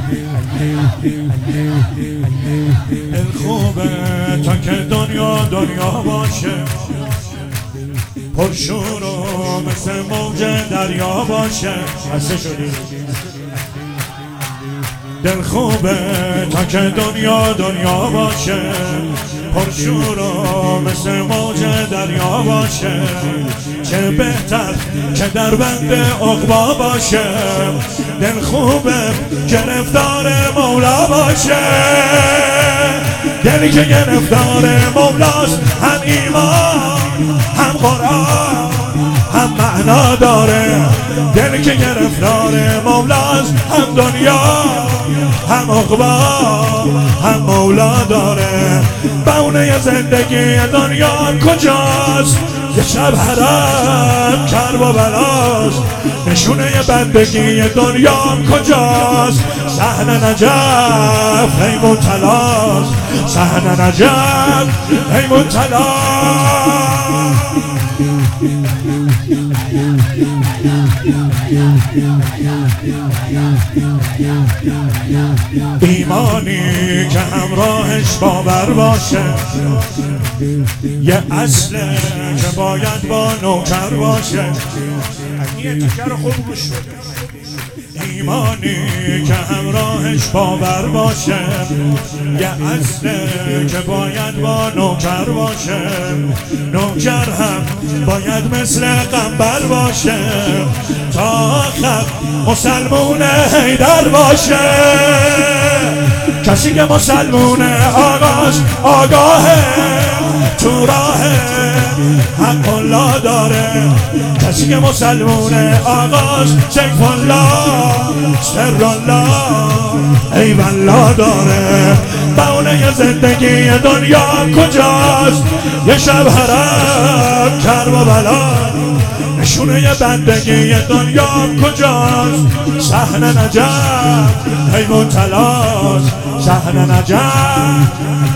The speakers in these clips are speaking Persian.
دل خوبه تا که دنیا باشه، پرشور و مثل موج دریا باشه. خسته شدی؟ دل خوبه تا که دنیا باشه، پرشور و مثل موج دریا باشه. چه بهتر که در بند عقبا باشه، دل خوبه گرفتار مولا باشه. دلی که گرفتار مولاست، هم ایمان هم قرآن هم معنا داره. دلی که گرفتار مولاست، هم دنیا هم عقبا هم مولا داره. بهونه زندگی دنیا کجاست؟ یه شب حرم کرب و بلاست. نشونه بندگی دنیا کجاست؟ صحن نجف حیمون تلاست. صحن نجف حیمون تلاست. ایمانی که همراهش باور باشه، یه اصله که باید با نوکر باشه. ایمانی که همراهش باور باشه، یه اصله که باید با نوکر باشه. نوکر هم باید مثل قنبر باشه، تا آخر مسلمون حیدر باشه. کسی که مسلمون آقاش آگاهه، تو راه حق الله داره. کسی که مسلمون آقاش سیف الله سر الله ای والله داره. بهونه زندگی دنیا کجاست؟ یه شب حرم کرب و بلا. نشونه بندگی دنیا کجاست؟ صحن نجف حیمون تلاست. صحن نجف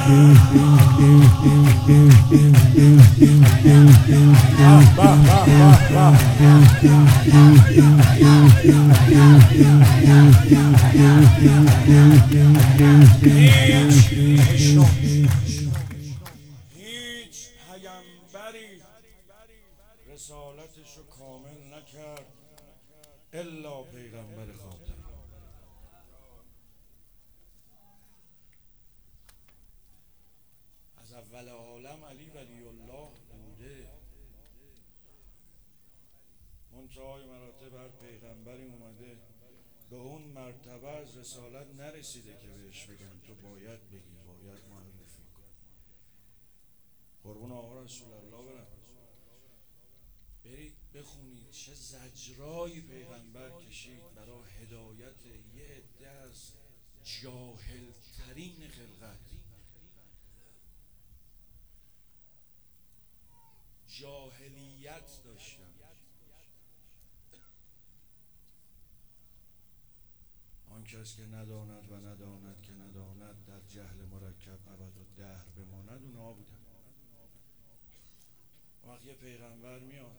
هیچ پیامبری رسالتش رو کامل نکرد الا پیغمبر خاتم. از اول عالم علی ولی الله بوده، منتهای مراتب هر پیغمبری اومده به اون مرتبه از رسالت نرسیده که بهش بگن تو باید بگی، باید معرفی کن. قربون آقا رسول الله برم. برید بخونید چه زجرایی پیغمبر کشید برای هدایت یه عده از جاهل ترین خلقت. جاهلیت داشتن. آن کس که نداند و نداند که نداند، در جهل مرکب ابدالدهر بماند. اونها بودن. وقتی یه پیغمبر میاد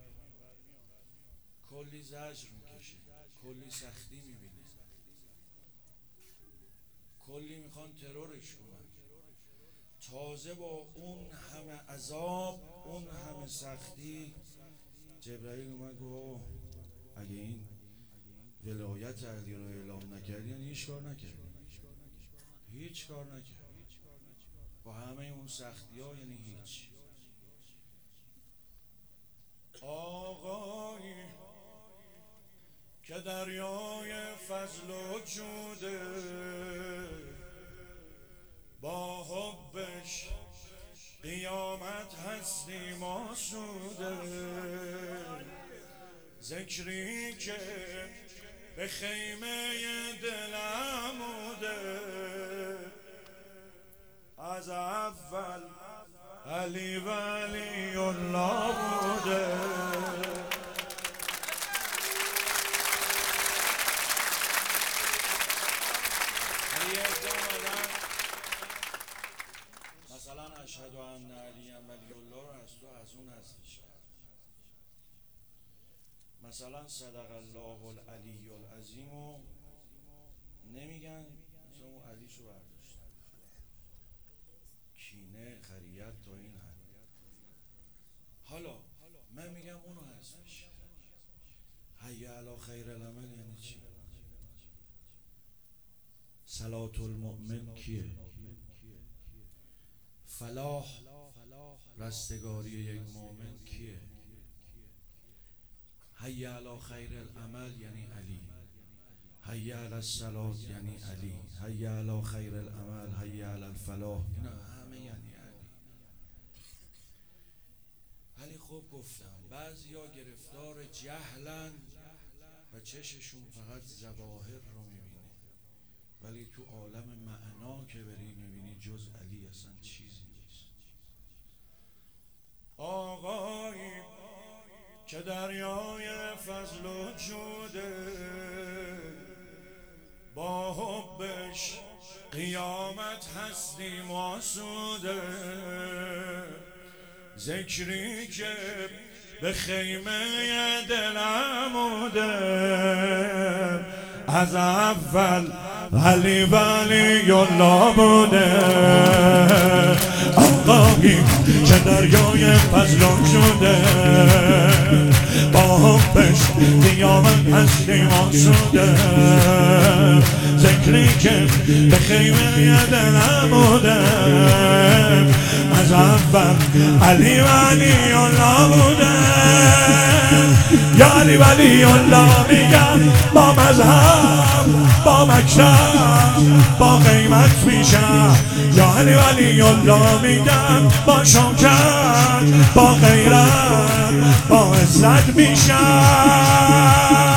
کلی زجر میکشه، کلی سختی میبینه، کلی میخوان ترورش کنن. تازه با اون همه عذاب، اون همه سختی، جبرائیل اومد گفت اگه این ولایت علی رو اعلام نکردی یعنی هیچ کار نکردی. هیچ کار نکردی. با همه اون سختی ها یعنی هیچ. آقایی که دریای فضل و جوده، با حبش قیامت هستی ماسوده. ذکری که به خیمه دل عموده، از اول علی ولی الله بوده. مثلا اشهد ان علی ولی الله رو از تو از اون هستش. مثلا صدق الله العلی العظیم و نمیگن مثلا اون علیشو برداشت، کینه خریت تا این حد. حالا من میگم اونو حذفش. حی علی خیر العمل یعنی چی؟ صلاة المؤمن کیه؟ فلاح رستگاری یک مؤمن کیه؟ حی علی خیر العمل یعنی علی، حی علی الصلاة یعنی علی، حی علی خیر العمل، حی علی الفلاح، اینا همه یعنی علی. ولی خب گفتم بعضیا گرفتار جهلن و چششون فقط ظواهر رو میبینه، ولی تو عالم معنا که بری میبینی جز علی اصلا چیزی نیست. آقایی که دریای فضل و جوده، با حبش قیامت هستیم آسوده، ذکری که به خیمه دلم بوده، از اول علی ولی الله بوده. آقایی که دریای فضل شده، با حبش قیامت هستیم آسوده، ذکری که به خیمه دلم بوده، از اول علی ولی الله بوده. یا علی ولی الله میگم با مذهب، با مکتب، با قیمت میشم. یا علی ولی الله میگم با شوکت، با غیرت، با عزت میشم.